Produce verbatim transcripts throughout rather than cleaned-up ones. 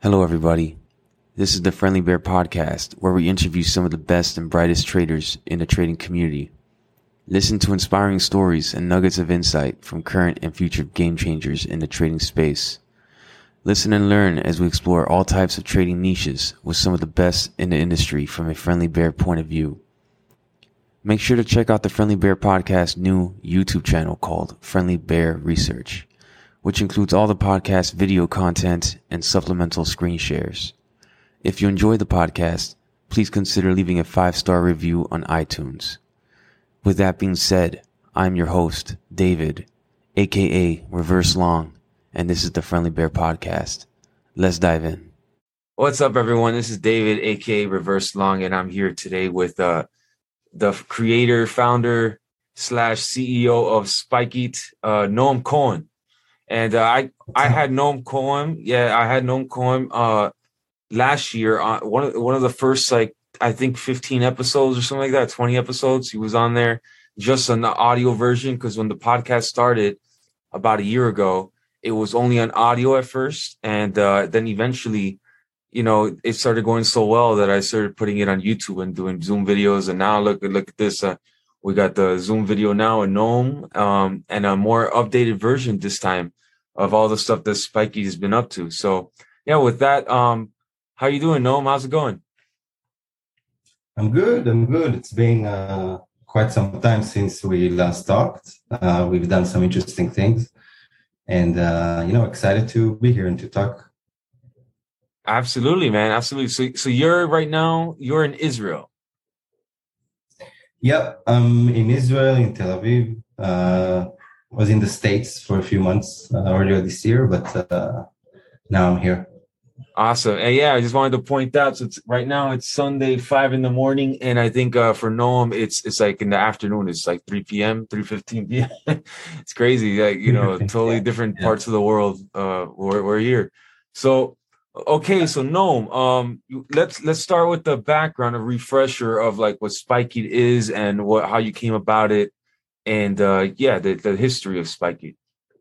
Hello, everybody. This is the Friendly Bear Podcast, where we interview some of the best and brightest traders in the trading community. Listen to inspiring stories and nuggets of insight from current and future game changers in the trading space. Listen and learn as we explore all types of trading niches with some of the best in the industry from a Friendly Bear point of view. Make sure to check out the Friendly Bear Podcast new YouTube channel called Friendly Bear Research, which includes all the podcast video content and supplemental screen shares. If you enjoy the podcast, please consider leaving a five-star review on iTunes. With that being said, I'm your host, David, aka Reverse Long, and this is the Friendly Bear Podcast. Let's dive in. What's up, everyone? This is David, aka Reverse Long, and I'm here today with uh, the creator, founder, slash C E O of SpikeEat, uh, Noam Cohen. And uh, I I had Noam Cohen, yeah, I had Noam Cohen uh, last year on one of one of the first, like, I think fifteen episodes or something like that, twenty episodes. He was on there just on the audio version, because when the podcast started about a year ago, it was only on audio at first, and uh, then eventually, you know, it started going so well that I started putting it on YouTube and doing Zoom videos. And now look look at this. Uh, we got the Zoom video now and Noam, um, and a more updated version this time of all the stuff that SpikeEat has been up to. So yeah, with that, um, how you doing, Noam? How's it going? I'm good. I'm good. It's been uh, quite some time since we last talked. Uh, we've done some interesting things, and uh, you know, excited to be here and to talk. Absolutely, man. Absolutely. So, so you're right now, you're in Israel. Yep, I'm in Israel, in Tel Aviv. Uh, was in the States for a few months uh, earlier this year, but uh, now I'm here. Awesome. And yeah, I just wanted to point out, so it's, right now it's Sunday, five in the morning. And I think uh, for Noam, it's it's like in the afternoon. It's like three p.m., three fifteen p.m. It's crazy. Like, you know, totally different parts of the world. Uh, we're, we're here. So, okay. So Noam, um, let's, let's start with the background, a refresher of like what SpikeEat is and what, how you came about it. And uh, yeah, the, the history of SpikeEat.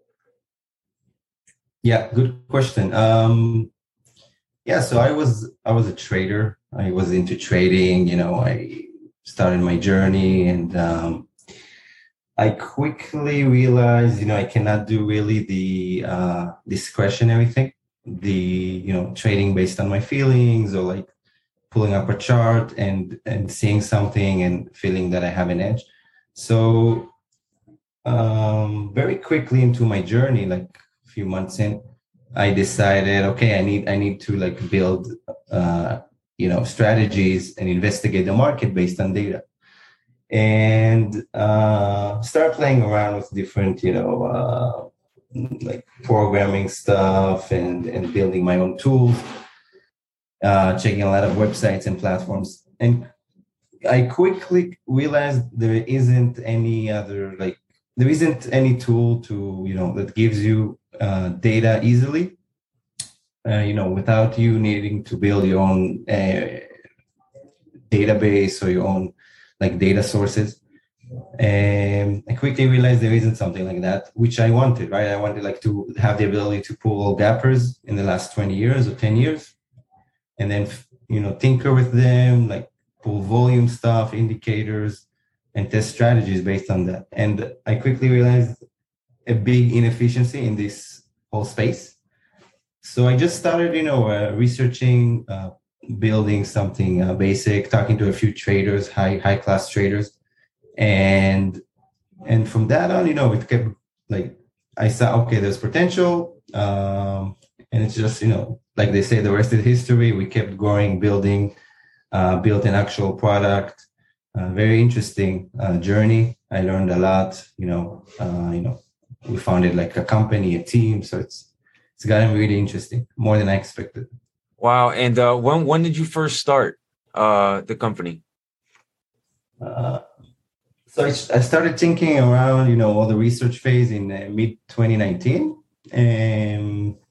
Yeah, good question. Um, Yeah, so I was I was a trader. I was into trading. You know, I started my journey, and um, I quickly realized, you know, I cannot do really the uh, discretionary thing, the you know trading based on my feelings, or like pulling up a chart and and seeing something and feeling that I have an edge. So um, very quickly into my journey, like a few months in, I decided, okay, I need I need to like build, uh, you know, strategies and investigate the market based on data, and uh, start playing around with different, you know, uh, like programming stuff and and building my own tools, uh, checking a lot of websites and platforms, and I quickly realized there isn't any other like there isn't any tool to you know that gives you Uh, data easily, uh, you know, without you needing to build your own uh, database or your own like data sources. And I quickly realized there isn't something like that, which I wanted, right? I wanted like to have the ability to pull gappers in the last twenty years or ten years, and then, you know, tinker with them, like pull volume stuff, indicators, and test strategies based on that. And I quickly realized a big inefficiency in this whole space. So I just started, you know, uh, researching, uh, building something uh, basic, talking to a few traders, high high class traders, and and from that on, you know, it kept like I saw, okay, there's potential, um, and it's just, you know, like they say, the rest is history. We kept growing, building, uh, built an actual product. Uh, very interesting uh, journey. I learned a lot, you know, uh, you know. We founded like a company, a team, so it's it's gotten really interesting, more than I expected. Wow! And uh, when when did you first start uh, the company? Uh, so I, I started thinking around, you know, all the research phase in uh, mid twenty nineteen, and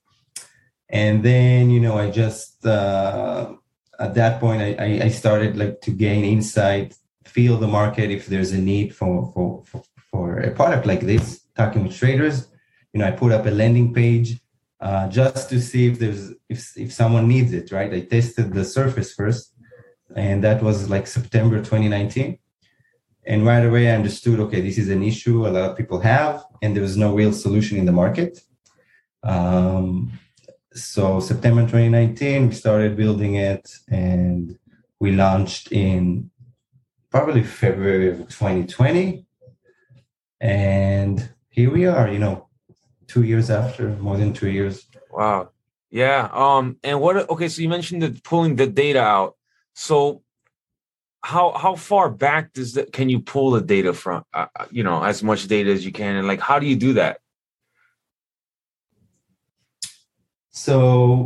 and then you know I just uh, at that point I, I started like to gain insight, feel the market if there's a need for for for, for a product like this. Talking with traders, you know, I put up a landing page uh, just to see if there's if if someone needs it, right? I tested the surface first, and that was like September twenty nineteen. And right away, I understood, okay, this is an issue a lot of people have, and there was no real solution in the market. Um, so September twenty nineteen, we started building it, and we launched in probably February of twenty twenty. And here we are, you know, two years after, more than two years. Wow. Yeah. Um. And what? Okay. So you mentioned that pulling the data out. So how how far back does that can you pull the data from? Uh, you know, as much data as you can, and like, how do you do that? So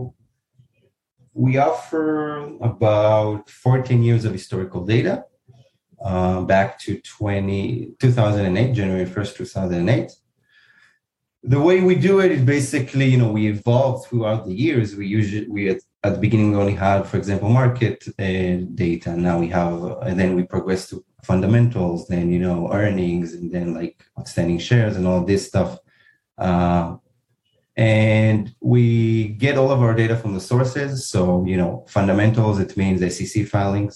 we offer about fourteen years of historical data, uh, back to twenty, two thousand eight, January first, two thousand eight. The way we do it is basically, you know, we evolved throughout the years. We usually, we at, at the beginning we only had, for example, market uh, data. Now we have, uh, and then we progress to fundamentals, then, you know, earnings, and then like outstanding shares and all this stuff. Uh, and we get all of our data from the sources. So, you know, fundamentals, it means S E C filings.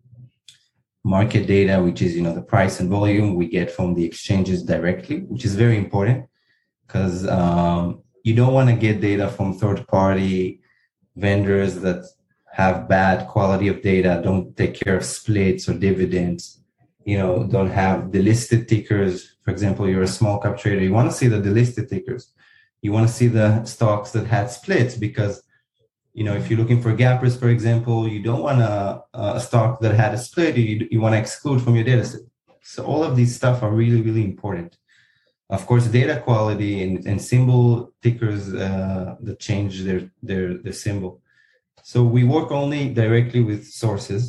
Market data, which is, you know, the price and volume, we get from the exchanges directly, which is very important. Because um, you don't want to get data from third-party vendors that have bad quality of data, don't take care of splits or dividends, you know, don't have the listed tickers. For example, you're a small cap trader, you want to see the delisted tickers. You want to see the stocks that had splits because, you know, if you're looking for gappers, for example, you don't want a, a stock that had a split, you, you want to exclude from your data set. So all of these stuff are really, really important. Of course, data quality and, and symbol tickers uh, that change their, their, their symbol. So we work only directly with sources.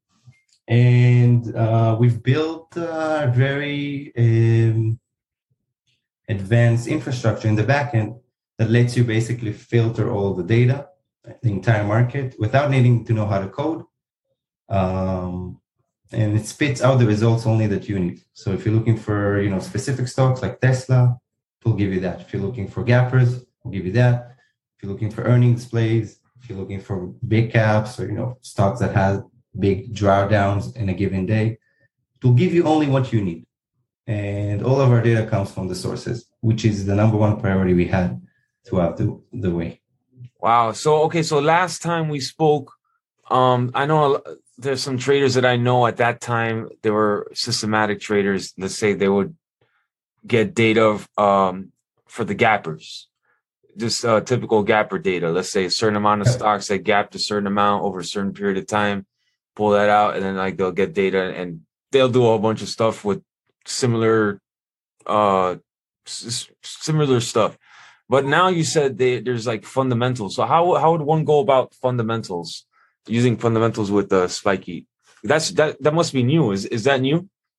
And uh, we've built a very um, advanced infrastructure in the backend that lets you basically filter all the data, the entire market, without needing to know how to code. Um, And it spits out the results only that you need. So if you're looking for, you know, specific stocks like Tesla, it will give you that. If you're looking for gappers, it will give you that. If you're looking for earnings plays, if you're looking for big caps or, you know, stocks that have big drawdowns in a given day, it will give you only what you need. And all of our data comes from the sources, which is the number one priority we had throughout the, the way. Wow. So, okay. So last time we spoke, um, I know there's some traders that I know at that time, they were systematic traders. Let's say they would get data um, for the gappers, just uh, typical gapper data. Let's say a certain amount of stocks that gapped a certain amount over a certain period of time, pull that out, and then like they'll get data and they'll do a whole bunch of stuff with similar, uh, s- similar stuff. But now you said they, there's like fundamentals. So how how would one go about fundamentals? Using fundamentals with the spiky, that's that that must be new. Is is that new?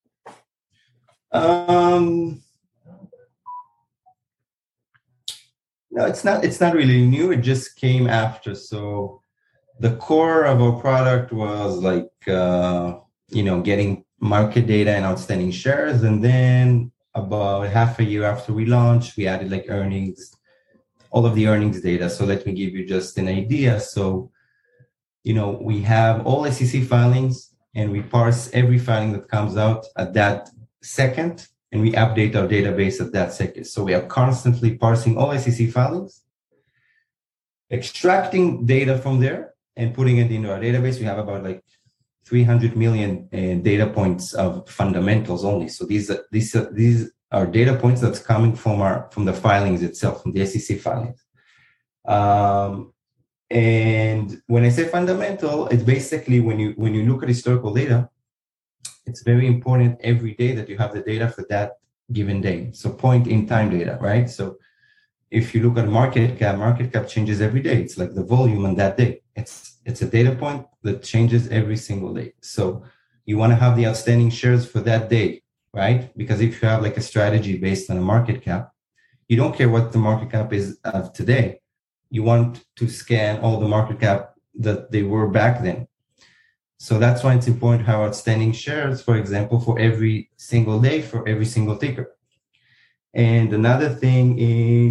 Um, no, it's not. It's not really new. It just came after. So the core of our product was like uh, you know, getting market data and outstanding shares, and then about half a year after we launched, we added like earnings, all of the earnings data. So let me give you just an idea. So, you know, we have all S E C filings and we parse every filing that comes out at that second, and we update our database at that second. So we are constantly parsing all S E C filings, extracting data from there and putting it into our database. We have about like three hundred million uh, data points of fundamentals only. So these are, these are, these are data points that's coming from our from the filings itself, from the S E C filings. Um, And when I say fundamental, it's basically when you when you look at historical data, it's very important every day that you have the data for that given day. So point in time data, right? So if you look at market cap, market cap changes every day. It's like the volume on that day. It's it's a data point that changes every single day. So you want to have the outstanding shares for that day, right? Because if you have like a strategy based on a market cap, you don't care what the market cap is of today. You want to scan all the market cap that they were back then. So that's why it's important to have outstanding shares, for example, for every single day, for every single ticker. And another thing is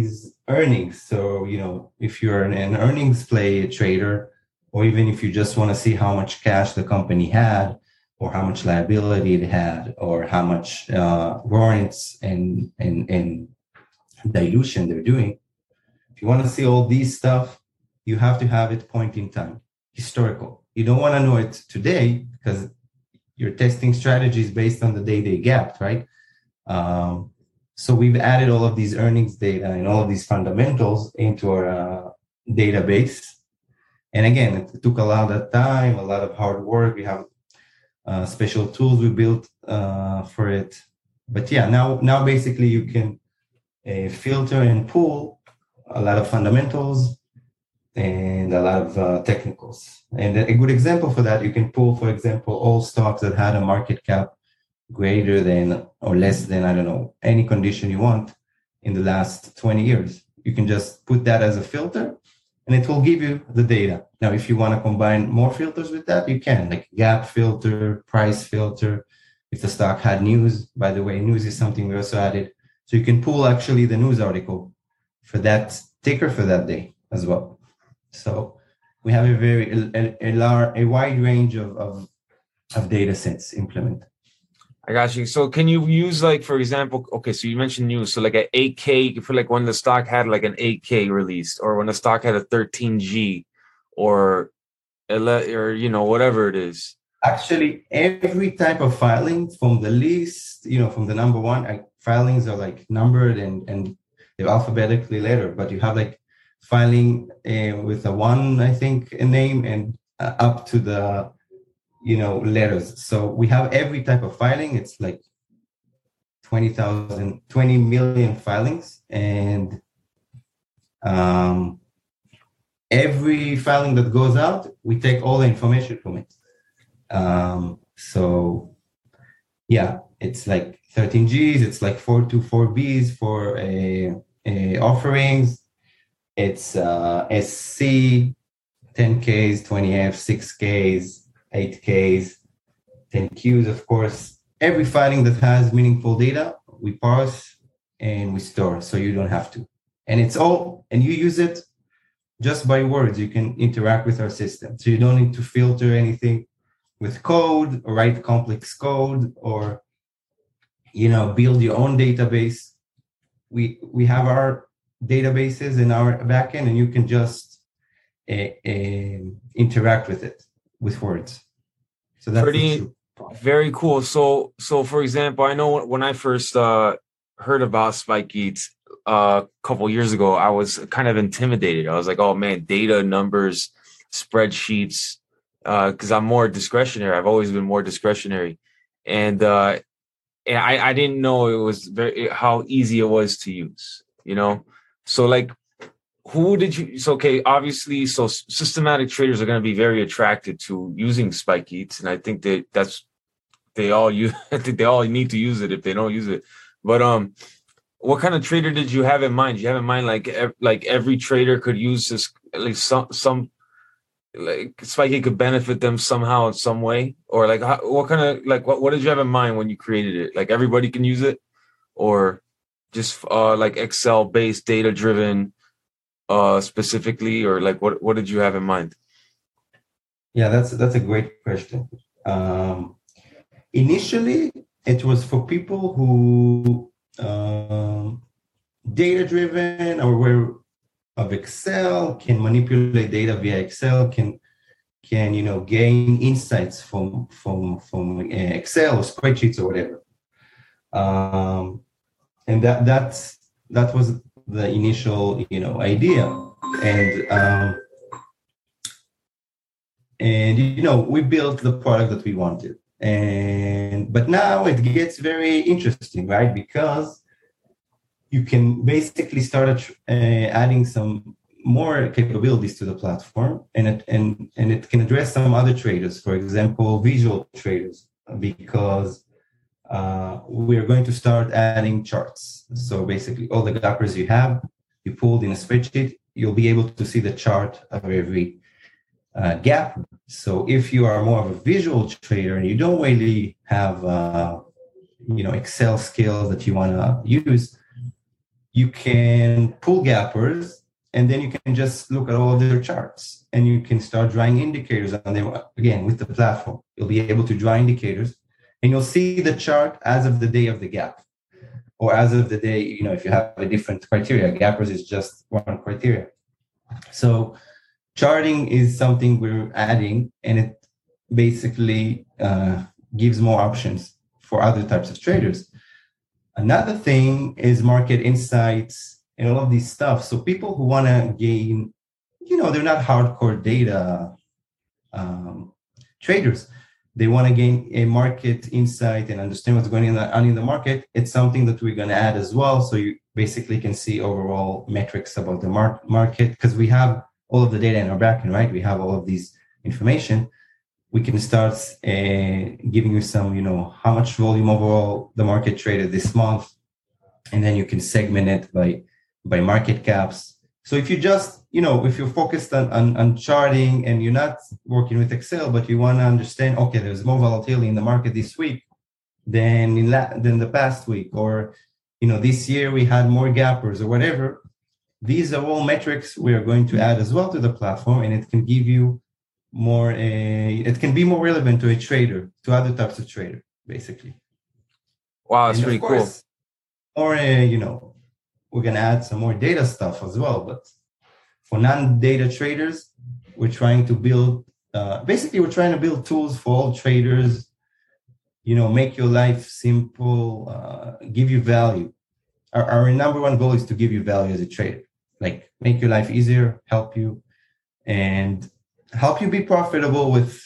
earnings. So, you know, if you're an, an earnings play trader, or even if you just want to see how much cash the company had, or how much liability it had, or how much uh, warrants and, and, and dilution they're doing. If you want to see all these stuff, you have to have it point in time, historical. You don't want to know it today because you're testing strategies based on the day they gapped, right? Um, so we've added all of these earnings data and all of these fundamentals into our uh, database. And again, it took a lot of time, a lot of hard work. We have uh, special tools we built uh, for it. But yeah, now, now basically you can uh, filter and pull a lot of fundamentals and a lot of uh, technicals. And a good example for that, you can pull, for example, all stocks that had a market cap greater than or less than, I don't know, any condition you want in the last twenty years. You can just put that as a filter and it will give you the data. Now, if you want to combine more filters with that, you can, like gap filter, price filter. If the stock had news, by the way, news is something we also added. So you can pull actually the news article for that ticker for that day as well. So we have a very a, a, large, a wide range of, of of data sets implemented. I got you. So can you use, like, for example, okay, so you mentioned news. So like an eight K, for like when the stock had like an eight K released, or when the stock had a thirteen G, or or you know, whatever it is. Actually, every type of filing from the least, you know, from the number one, I, filings are like numbered and and they're alphabetically lettered, but you have like filing uh, with a one, I think, a name, and uh, up to the, you know, letters. So we have every type of filing. It's like twenty thousand, twenty million filings. And um, every filing that goes out, we take all the information from it. Um, so yeah, it's like thirteen G's, it's like four twenty-four B's for a, a offerings. It's uh, S C, ten K's, twenty F, six K's, eight K's, ten Q's, of course. Every filing that has meaningful data, we parse and we store, so you don't have to. And it's all, and you use it just by words. You can interact with our system. So you don't need to filter anything with code or write complex code or, you know, build your own database. We we have our databases in our backend, and you can just uh, uh, interact with it with words. So that's pretty very cool. So, so for example, I know when I first uh, heard about SpikeGeeks uh, a couple years ago, I was kind of intimidated. I was like, "Oh man, data, numbers, spreadsheets," because uh, I'm more discretionary. I've always been more discretionary, and uh, and I, I didn't know it was very how easy it was to use. You know. So like, who did you, so, okay, obviously, so systematic traders are going to be very attracted to using SpikeGeeks. And I think that that's, they all use, I think they all need to use it if they don't use it. But um, what kind of trader did you have in mind? Did you have in mind like, ev- like every trader could use this, like some, some, like SpikeGeek could benefit them somehow in some way? Or like, how, what kind of, like, what, what did you have in mind when you created it? Like everybody can use it? Or just uh, like Excel based, data driven uh, specifically, or like what, what did you have in mind? Yeah, that's that's a great question. Um, initially, it was for people who um, data driven or were of Excel, can manipulate data via Excel, can can you know gain insights from from from uh, Excel or spreadsheets or whatever. Um, And that that's that was the initial, you know, idea, and um, and you know we built the product that we wanted, and but now it gets very interesting, right? Because you can basically start uh, adding some more capabilities to the platform, and it and and it can address some other traders, for example, visual traders, because Uh, we're going to start adding charts. So basically all the gappers you have, you pulled in a spreadsheet, you'll be able to see the chart of every uh, gap. So if you are more of a visual trader and you don't really have, uh, you know, Excel skills that you want to use, you can pull gappers, and then you can just look at all of their charts, and you can start drawing indicators on them. Again, with the platform, you'll be able to draw indicators, and you'll see the chart as of the day of the gap, or as of the day, you know, if you have a different criteria. Gappers is just one criteria. So charting is something we're adding, and it basically uh, gives more options for other types of traders. Another thing is market insights and all of these stuff. So people who want to gain, you know, they're not hardcore data um, traders. They want to gain a market insight and understand what's going on in the market. It's something that we're going to add as well. So you basically can see overall metrics about the mar- market, because we have all of the data in our backend, right? We have all of these information. We can start uh, giving you some, you know, how much volume overall the market traded this month. And then you can segment it by, by market caps. So if you just, you know, if you're focused on, on, on charting and you're not working with Excel, but you want to understand, okay, there's more volatility in the market this week than in la- than the past week, or, you know, this year we had more gappers or whatever. These are all metrics we are going to add as well to the platform, and it can give you more, uh, it can be more relevant to a trader, to other types of trader, basically. Wow, that's and pretty cool. Or, uh, you know, we're going to add some more data stuff as well. But for non-data traders, we're trying to build, uh, basically, we're trying to build tools for all traders, you know, make your life simple, uh, give you value. Our, our number one goal is to give you value as a trader, like make your life easier, help you, and help you be profitable with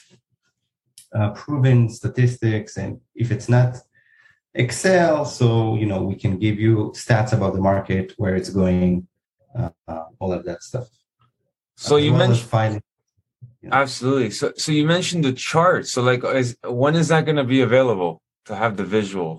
uh, proven statistics. And if it's not Excel, so, you know, we can give you stats about the market, where it's going, uh, uh, all of that stuff. So you well mentioned, finding, you know. Absolutely. So, so you mentioned the chart. So like, is, when is that going to be available to have the visual?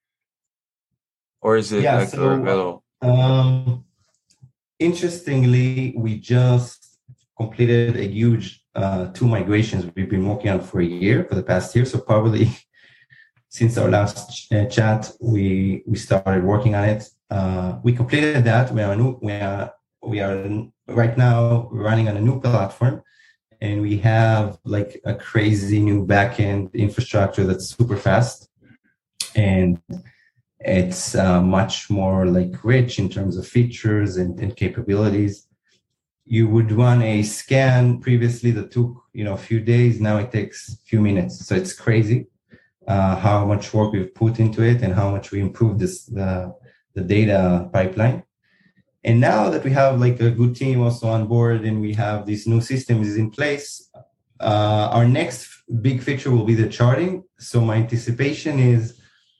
Or is it yeah, like so, available? Um, interestingly, we just completed a huge uh, two migrations we've been working on for a year, for the past year. So probably since our last ch- uh, chat, we we started working on it. Uh, we completed that. We are new, we are we are right now running on a new platform, and we have like a crazy new backend infrastructure that's super fast, and it's uh, much more like rich in terms of features and, and capabilities. You would run a scan previously that took, you know, a few days. Now it takes a few minutes. So it's crazy uh, how much work we've put into it and how much we improved this the, the data pipeline. And now that we have like a good team also on board and we have these new systems in place, uh, our next big feature will be the charting. So my anticipation is,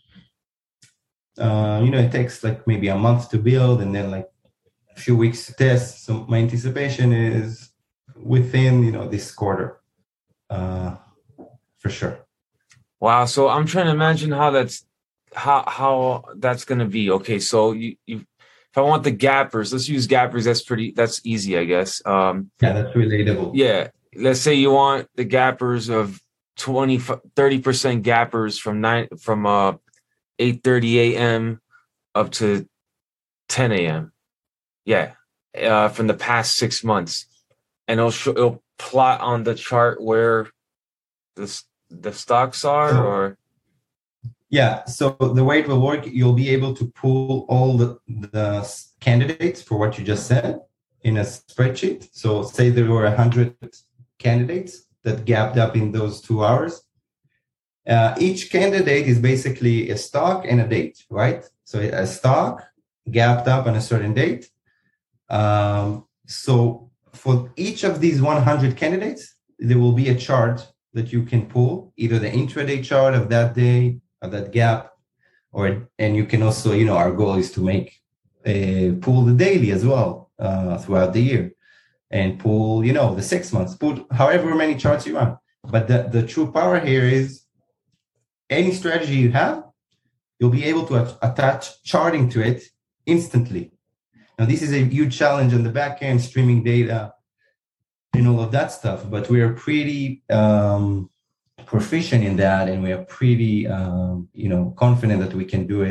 Uh, you know, it takes like maybe a month to build and then like a few weeks to test. So my anticipation is within, you know, this quarter, uh, for sure. Wow. So I'm trying to imagine how that's, how, how that's going to be. Okay. So you, you, if I want the gappers, let's use gappers. That's pretty, that's easy, I guess. Um, yeah, that's relatable. Yeah. Let's say you want the gappers of twenty, thirty percent gappers from nine, from, uh, eight thirty a.m. up to ten a.m. Yeah, uh, from the past six months, and it'll show, it'll plot on the chart where the the stocks are, so, or yeah. So the way it will work, you'll be able to pull all the the candidates for what you just said in a spreadsheet. So say there were a hundred candidates that gapped up in those two hours. Uh, each candidate is basically a stock and a date, right? So a stock gapped up on a certain date. Um, so for each of these one hundred candidates, there will be a chart that you can pull, either the intraday chart of that day, of that gap, or, and you can also, you know, our goal is to make a pull the daily as well uh, throughout the year, and pull, you know, the six months, pull however many charts you want. But the, the true power here is, any strategy you have, you'll be able to attach charting to it instantly. Now, this is a huge challenge on the back end, streaming data and all of that stuff, but we are pretty um, proficient in that, and we are pretty, um, you know, confident that we can do it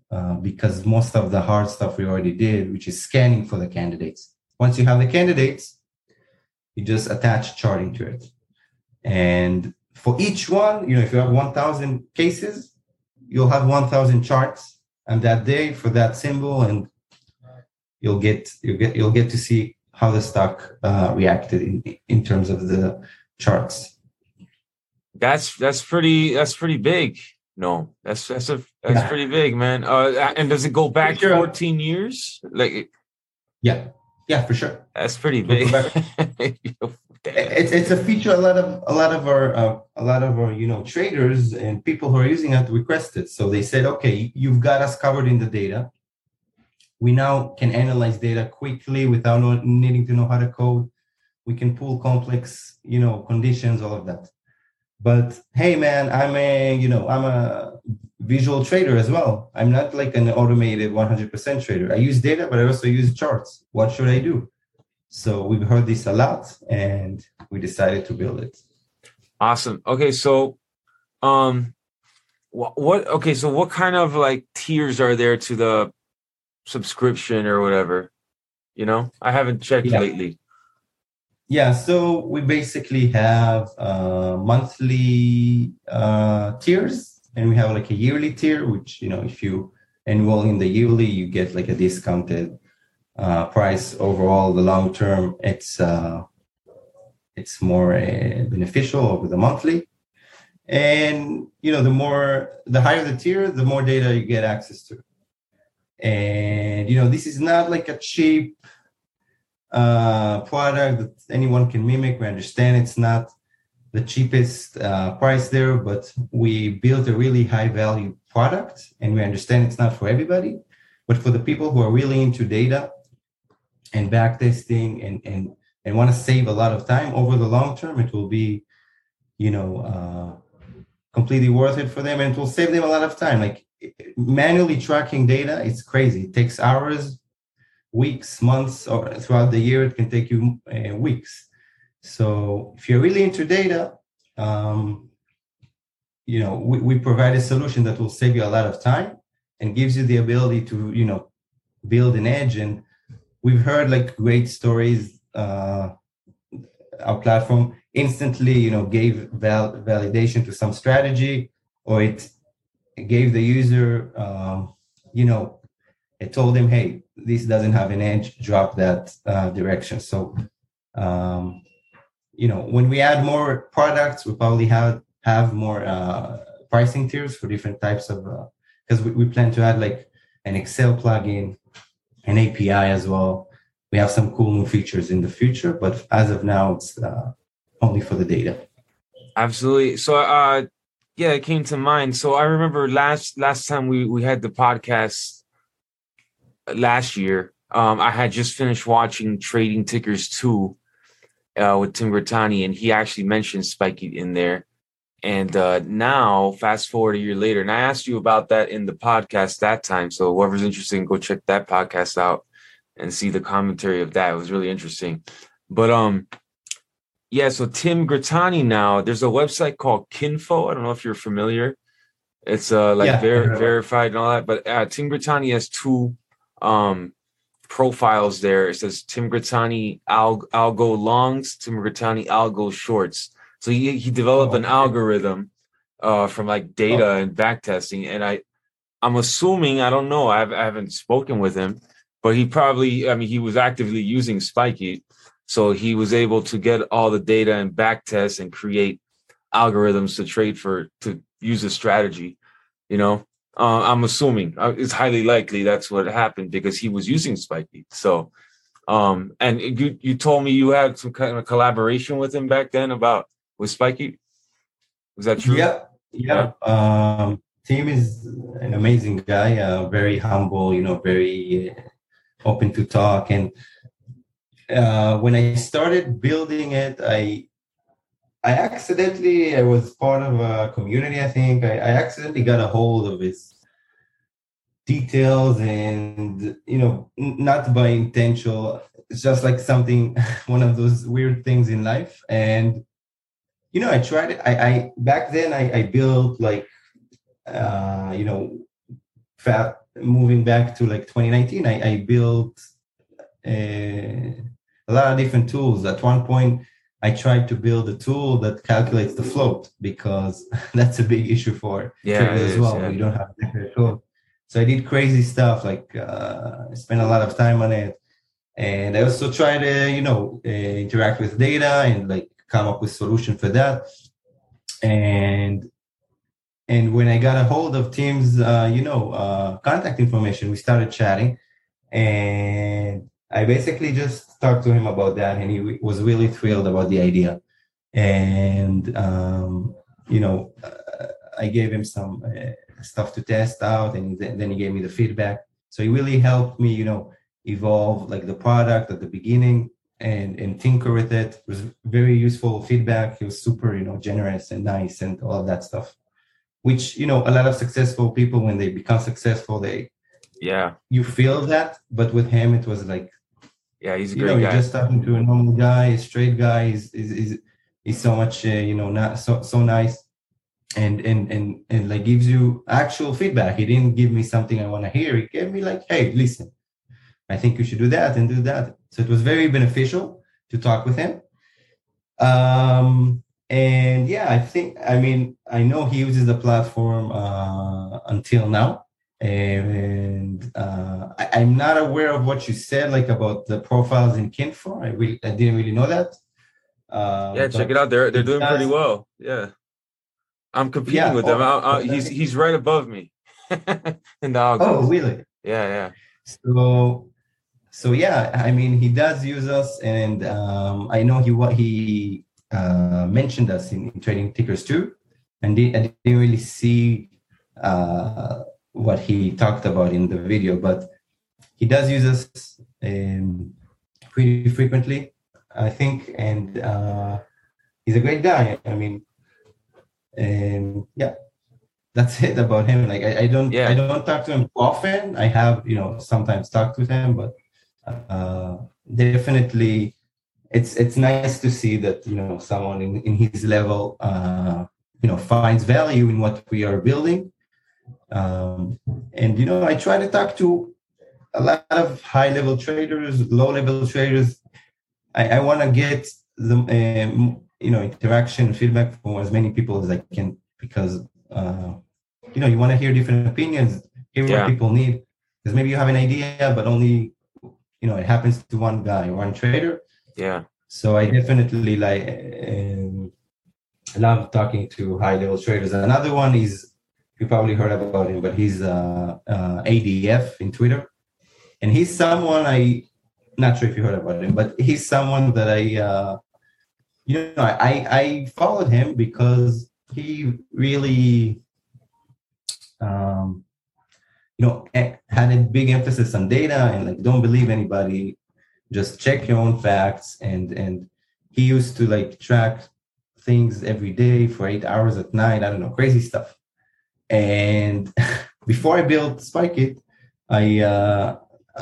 uh, because most of the hard stuff we already did, which is scanning for the candidates. Once you have the candidates, you just attach charting to it. And for each one, you know, if you have one thousand cases, you'll have one thousand charts on that day for that symbol, and you'll get you'll get you'll get to see how the stock uh, reacted in in terms of the charts. That's that's pretty that's pretty big. No, that's that's a that's Yeah. pretty big, man. Uh, and does it go back Sure. fourteen years? Like, Yeah, yeah, for sure. that's pretty We'll big. go Damn. It's it's a feature a lot of a lot of our uh, a lot of our you know traders and people who are using it requested. So they said, okay, you've got us covered in the data. We now can analyze data quickly without no- needing to know how to code. We can pull complex you know conditions, all of that. But hey, man, I'm a you know I'm a visual trader as well. I'm not like an automated one hundred percent trader. I use data, but I also use charts. What should I do? So we've heard this a lot, and we decided to build it. Awesome. Okay, so um what, what okay, so what kind of like tiers are there to the subscription or whatever? You know, I haven't checked Yeah. lately. Yeah, so we basically have uh, monthly uh, tiers, and we have like a yearly tier, which, you know, if you enroll in the yearly, you get like a discounted uh, price overall. The long term, it's uh, it's more uh, beneficial over the monthly. And, you know, the more, the higher the tier, the more data you get access to. And, you know, this is not like a cheap uh, product that anyone can mimic. We understand it's not the cheapest uh, price there, but we built a really high value product, and we understand it's not for everybody, but for the people who are really into data and backtesting and, and, and want to save a lot of time over the long term, it will be, you know, uh, completely worth it for them, and it will save them a lot of time. Like manually tracking data, it's crazy. It takes hours, weeks, months, or throughout the year, it can take you uh, weeks. So if you're really into data, um, you know, we, we provide a solution that will save you a lot of time and gives you the ability to, you know, build an edge. And we've heard like great stories. Uh, our platform instantly, you know, gave val- validation to some strategy, or it gave the user, um, you know, it told them, hey, this doesn't have an edge, drop that uh, direction. So, um, you know, when we add more products, we probably have, have more uh, pricing tiers for different types of, because uh, we, we plan to add like an Excel plugin, an A P I as well. We have some cool new features in the future, but as of now, it's uh, only for the data. Absolutely. So, uh, yeah, it came to mind. So I remember last last time we we had the podcast last year. Um, I had just finished watching Trading Tickers two uh, with Tim Grittani, and he actually mentioned Spiky in there. And uh, now, fast forward a year later, and I asked you about that in the podcast that time. So whoever's interested, go check that podcast out and see the commentary of that. It was really interesting. But um, yeah, so Tim Grittani now, there's a website called Kinfo. I don't know if you're familiar. It's uh like Yeah, ver- I heard. verified and all that. But uh, Tim Grittani has two um profiles there. It says Tim Grittani Al- Algo Longs, Tim Grittani Algo Shorts. So he he developed Oh, an okay. algorithm uh from like data Oh. and back testing. And I I'm assuming, I don't know, I've, I haven't spoken with him, but he probably, I mean, he was actively using Spiky. So he was able to get all the data and back tests and create algorithms to trade for, to use a strategy, you know. Uh, I'm assuming uh, it's highly likely that's what happened because he was using Spiky. So, um, and you you told me you had some kind of collaboration with him back then about with Spiky. Was that true? Yeah, yeah. Um, Tim is an amazing guy, uh, very humble, you know, very uh, open to talk. And uh, when I started building it, I I accidentally, I was part of a community, I think. I, I accidentally got a hold of his details and, you know, n- not by intentional. It's just like something, one of those weird things in life. And, you know, I tried it. I, I back then I, I built like, uh, you know, fat, moving back to like twenty nineteen, I, I built a, a lot of different tools. At one point, I tried to build a tool that calculates the float because that's a big issue for Yeah, traders it as is, well. yeah. We don't have accurate float. So I did crazy stuff, like uh, I spent a lot of time on it. And I also try to, you know, uh, interact with data and like come up with solution for that. And and when I got a hold of Tim's, uh, you know, uh, contact information, we started chatting. And I basically just talked to him about that, and he was really thrilled about the idea. And um, you know, uh, I gave him some uh, stuff to test out, and then he gave me the feedback. So he really helped me, you know, evolve like the product at the beginning and and tinker with it. It was very useful feedback. He was super, you know, generous and nice and all of that stuff. Which, you know, a lot of successful people, when they become successful, they Yeah. you feel that. But with him, it was like, Yeah, he's a you great know, guy. you're just talking to a normal guy, a straight guy. Is is is is so much, uh, you know, not so so nice, and and and and like gives you actual feedback. He didn't give me something I want to hear. He gave me like, hey, listen, I think you should do that and do that. So it was very beneficial to talk with him. Um, and yeah, I think, I mean, I know he uses the platform uh, until now. And uh, I, I'm not aware of what you said, like about the profiles in Kinfor. I really, I didn't really know that. Uh, Yeah, check but it out. They're they're it doing pretty does- well. Yeah, I'm competing Yeah, with them. oh, I, I, he's he's right above me in the algos. Oh, really? Yeah, yeah. So, so yeah, I mean, he does use us, and um, I know he what he uh, mentioned us in, in trading tickers too, and di- I didn't really see uh, what he talked about in the video, but he does use us um, pretty frequently, I think, and uh, he's a great guy. I mean, and yeah. That's it about him. Like I, I don't, Yeah. I don't talk to him often. I have, you know, sometimes talked with him, but uh, definitely, it's it's nice to see that, you know, someone in, in his level, uh, you know, finds value in what we are building. Um, and you know, I try to talk to a lot of high-level traders, low-level traders. I, I want to get the um, you know, interaction and feedback from as many people as I can, because uh, you know, you want to hear different opinions, hear Yeah. what people need, because maybe you have an idea, but only, you know, it happens to one guy, one trader. Yeah. So I definitely like um, love talking to high-level traders. Another one is, you probably heard about him, but he's uh, uh, A D F in Twitter, and he's someone I, not sure if you heard about him, but he's someone that I, uh, you know, I I followed him because he really, um, you know, had a big emphasis on data and like, don't believe anybody, just check your own facts. And and he used to like track things every day for eight hours at night. I don't know, crazy stuff. And before I built SpikeIt, I uh,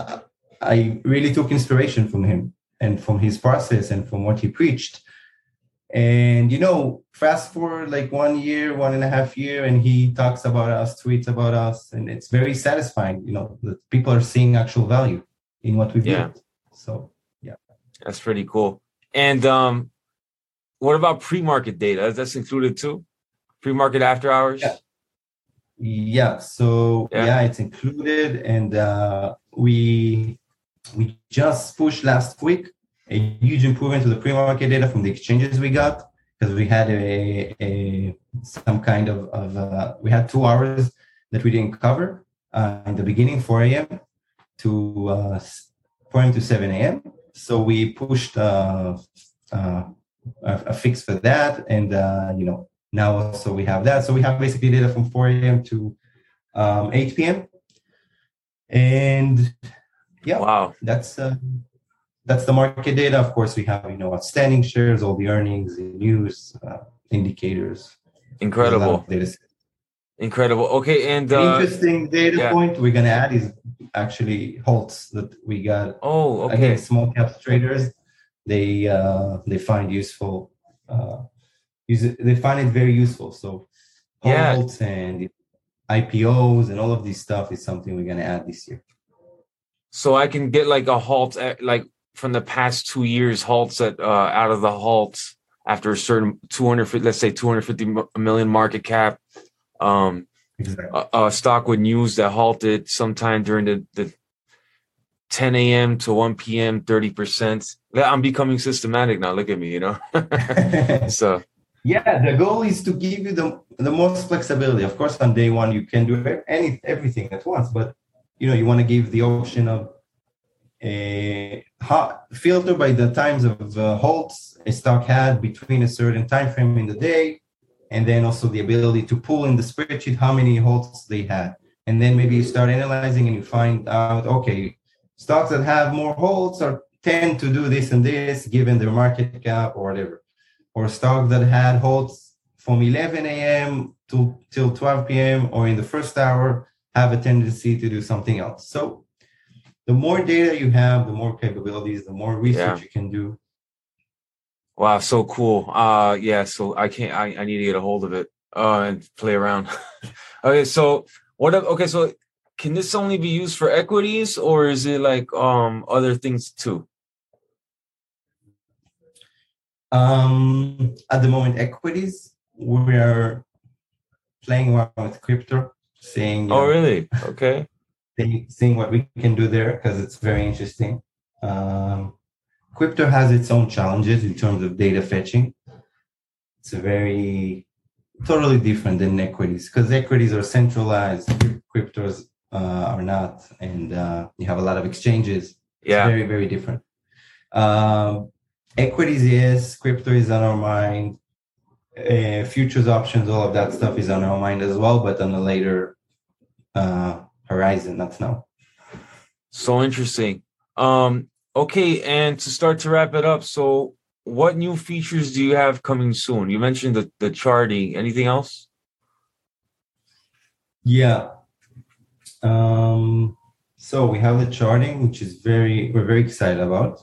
I really took inspiration from him and from his process and from what he preached. And, you know, fast forward like one year, one and a half year, and he talks about us, tweets about us, and it's very satisfying, you know, that people are seeing actual value in what we Yeah. built. So, yeah. That's pretty cool. And um, what about pre-market data? That's included too? Pre-market after hours? Yeah. Yeah. So, Yeah. yeah, it's included. And uh, we we just pushed last week a huge improvement to the pre-market data from the exchanges we got, because we had a, a some kind of, of uh, we had two hours that we didn't cover uh, in the beginning, four a.m. to uh, four a.m. to seven a.m. So we pushed uh, uh, a, a fix for that, and uh, you know, now also we have that. So we have basically data from four a.m. to um, eight p.m. And yeah, Wow. that's uh, that's the market data. Of course, we have, you know, outstanding shares, all the earnings, the news, uh, indicators. Incredible. Data. Incredible. Okay, and An uh, interesting data yeah. point we're gonna add is actually halts that we got. Oh, okay. Again, small cap traders, they uh, they find useful. Uh, use it, they find it very useful. So Yeah. halts and I P Os and all of this stuff is something we're going to add this year. So I can get like a halt at, like from the past two years, halts at uh, out of the halts after a certain two hundred, let's say two hundred fifty million market cap. Um, exactly. a, a stock with news that halted sometime during the, the ten a.m. to one p.m. thirty percent. I'm becoming systematic now. Look at me, you know. So yeah, the goal is to give you the the most flexibility. Of course, on day one you can do any everything at once, but you know you want to give the option of a uh, filter by the times of uh, halts a stock had between a certain time frame in the day, and then also the ability to pull in the spreadsheet how many halts they had, and then maybe you start analyzing and you find out, okay, stocks that have more halts are tend to do this and this given their market cap or whatever, or stocks that had halts from eleven a.m. to till twelve p.m. or in the first hour have a tendency to do something else. So the more data you have, the more capabilities, the more research yeah. you can do. Wow, so cool. Uh yeah, so I can't I, I need to get a hold of it uh and play around. Okay, so what okay, so can this only be used for equities or is it like um other things too? Um at the moment equities, we are playing around with crypto, seeing Oh really? Okay. seeing what we can do there because it's very interesting. Um, crypto has its own challenges in terms of data fetching. It's a very totally different than equities because equities are centralized, cryptos uh, are not, and uh, you have a lot of exchanges. Yeah, it's very very different. Um, equities, yes, crypto is on our mind. Uh, futures, options, all of that stuff is on our mind as well, but on a later uh, horizon, that's now. So interesting. Um, okay, and to start to wrap it up, so what new features do you have coming soon? You mentioned the, the charting. Anything else? Yeah. Um, so we have the charting, which is very, we're very excited about.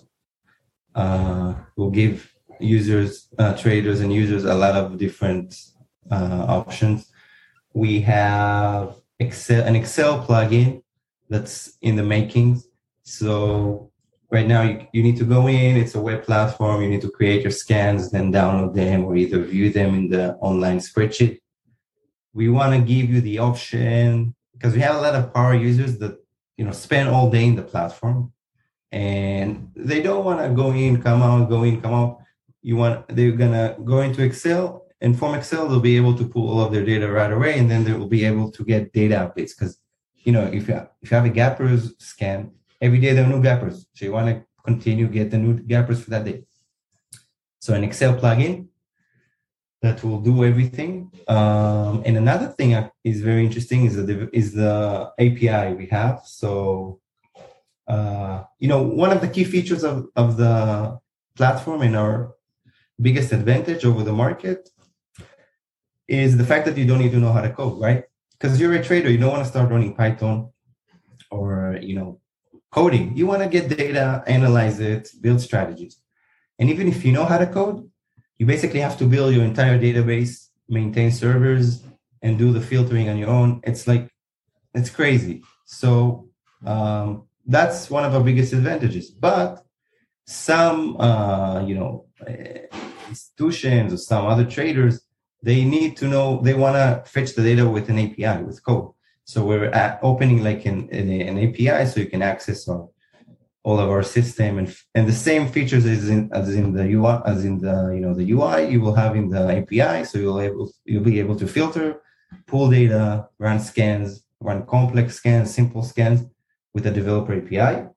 Uh, we'll give users, uh, traders and users a lot of different uh, options. We have Excel, an Excel plugin that's in the makings. So right now you, you need to go in, it's a web platform, you need to create your scans, then download them or either view them in the online spreadsheet. We want to give you the option, because we have a lot of power users that, you know, spend all day in the platform and they don't want to go in, come out, go in, come out. You want, they're going to go into Excel, and from Excel, they'll be able to pull all of their data right away, and then they will be able to get data updates. Because, you know, if you have, if you have a gappers scan, every day there are new gappers. So you want to continue get the new gappers for that day. So an Excel plugin that will do everything. Um, and another thing is very interesting is the is the A P I we have. So, uh, you know, one of the key features of, of the platform and our biggest advantage over the market is the fact that you don't need to know how to code, right? Because you're a trader, you don't want to start running Python or, you know, coding. You want to get data, analyze it, build strategies. And even if you know how to code, you basically have to build your entire database, maintain servers, and do the filtering on your own. It's like, it's crazy. So um, that's one of our biggest advantages. But some, uh, you know, institutions or some other traders, they need to know, they want to fetch the data with an A P I, with code. So we're at opening like an, an, an A P I so you can access our, all of our system, and and the same features as in as in the U I, as in the you know the U I you will have in the A P I. So you'll able you'll be able to filter, pull data, run scans, run complex scans, simple scans with the developer A P I.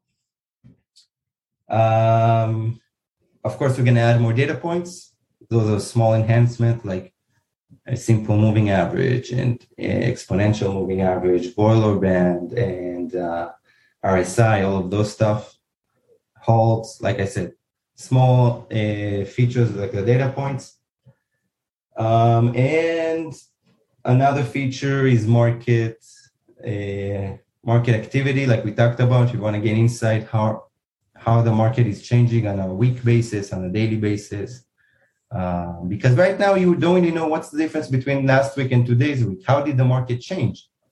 Um, of course, we're going to add more data points. Those are small enhancements like a simple moving average and exponential moving average, Euler band, and uh, R S I, all of those stuff. Halts, like I said, small uh, features like the data points. Um, and another feature is market uh, market activity, like we talked about. You want to get insight how how the market is changing on a week basis, on a daily basis. Uh, because right now you don't really know what's the difference between last week and today's week. How did the market change?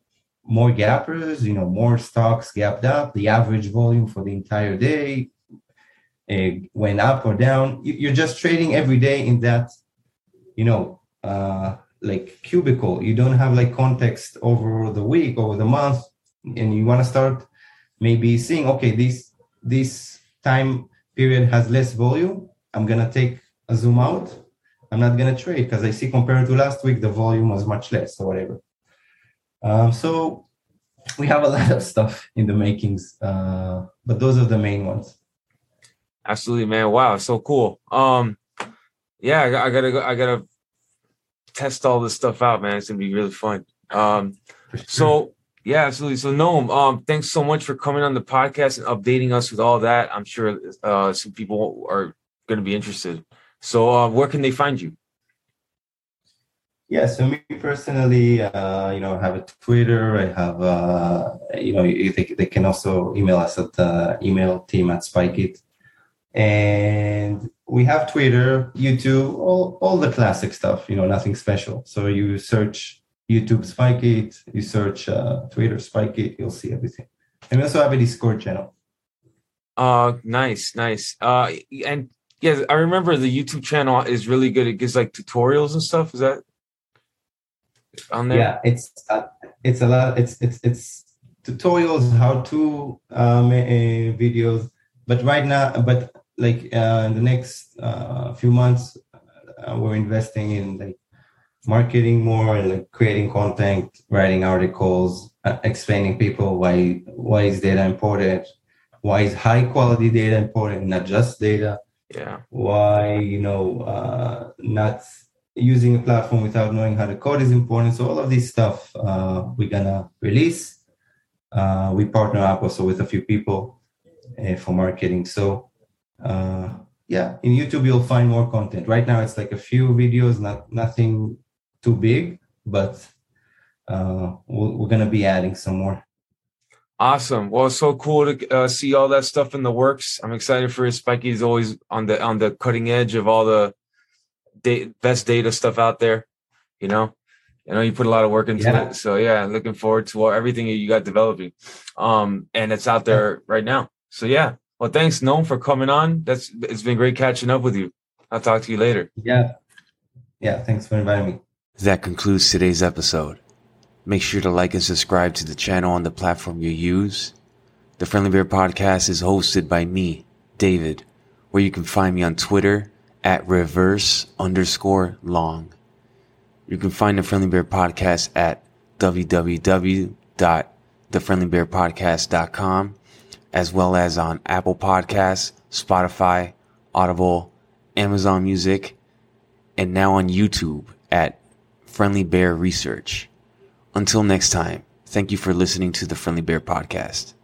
more gappers, you know, more stocks gapped up. The average volume for the entire day uh, went up or down. You're just trading every day in that, you know, uh, like cubicle. You don't have like context over the week, over the month, and you want to start maybe seeing, okay, this this time period has less volume. I'm gonna take a zoom out. I'm not gonna trade because I see compared to last week, the volume was much less or whatever. Um, so we have a lot of stuff in the makings, uh, but those are the main ones. Absolutely, man. Wow, so cool. Um, yeah, I, I gotta go. I gotta test all this stuff out, man. It's gonna be really fun. Um, For sure. so yeah, absolutely. So Noam, um, thanks so much for coming on the podcast and updating us with all that. I'm sure uh, some people are gonna be interested. So uh, where can they find you? Yeah, so me personally, uh, you know, I have a Twitter. I have, uh, you know, they, they can also email us at the email team at SpikeIt. And we have Twitter, YouTube, all, all the classic stuff, you know, nothing special. So you search YouTube SpikeIt, you search uh, Twitter SpikeIt, you'll see everything. And we also have a Discord channel. Uh, nice, nice. Uh, and yeah, I remember the YouTube channel is really good. It gives like tutorials and stuff. Is that on there? Yeah, it's uh, it's a lot. It's it's it's tutorials, how to um, uh, videos. But right now, but like uh, in the next uh, few months, uh, we're investing in like marketing more and like creating content, writing articles, uh, explaining people why why is data important, why is high quality data important, not just data. Yeah. Why, you know, uh, not using a platform without knowing how to code is important. So all of this stuff uh, we're gonna release. Uh, we partner up also with a few people uh, for marketing. So uh, yeah, in YouTube you'll find more content. Right now it's like a few videos, not nothing too big, but uh, we're, we're gonna be adding some more. Awesome. Well, it's so cool to uh, see all that stuff in the works. I'm excited for it. Spikey is always on the on the cutting edge of all the da- best data stuff out there. You know, I know you put a lot of work into Yeah. it. So yeah, looking forward to all, everything you got developing. Um, and it's out there right now. So yeah. Well, thanks, Noam, for coming on. That's it's been great catching up with you. I'll talk to you later. Yeah. Yeah. Thanks for inviting me. That concludes today's episode. Make sure to like and subscribe to the channel on the platform you use. The Friendly Bear Podcast is hosted by me, David, where you can find me on Twitter at reverse underscore long. You can find the Friendly Bear Podcast at w w w dot the friendly bear podcast dot com, as well as on Apple Podcasts, Spotify, Audible, Amazon Music, and now on YouTube at Friendly Bear Research. Until next time, thank you for listening to the Friendly Bear Podcast.